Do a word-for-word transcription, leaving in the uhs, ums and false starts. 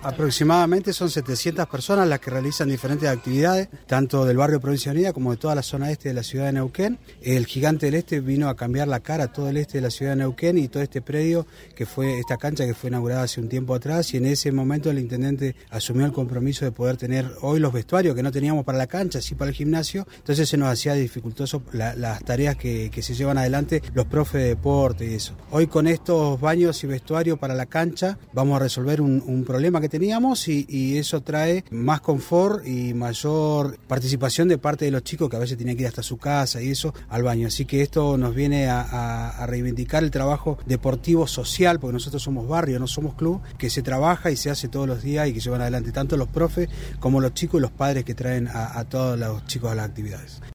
Aproximadamente son setecientas personas las que realizan diferentes actividades, tanto del barrio Provincia Unida como de toda la zona este de la ciudad de Neuquén. El Gigante del Este vino a cambiar la cara a todo el este de la ciudad de Neuquén y todo este predio, que fue esta cancha que fue inaugurada hace un tiempo atrás, y en ese momento el intendente asumió el compromiso de poder tener hoy los vestuarios que no teníamos para la cancha, sí para el gimnasio. Entonces se nos hacía dificultoso la, las tareas que, que se llevan adelante los profes de deporte y eso. Hoy con estos baños y vestuarios para la cancha vamos a resolver un, un problema que teníamos y, y eso trae más confort y mayor participación de parte de los chicos que a veces tienen que ir hasta su casa y eso al baño. Así que esto nos viene a, a, a reivindicar el trabajo deportivo social, porque nosotros somos barrio, no somos club, que se trabaja y se hace todos los días y que llevan adelante tanto los profes como los chicos y los padres que traen a, a todos los chicos a las actividades.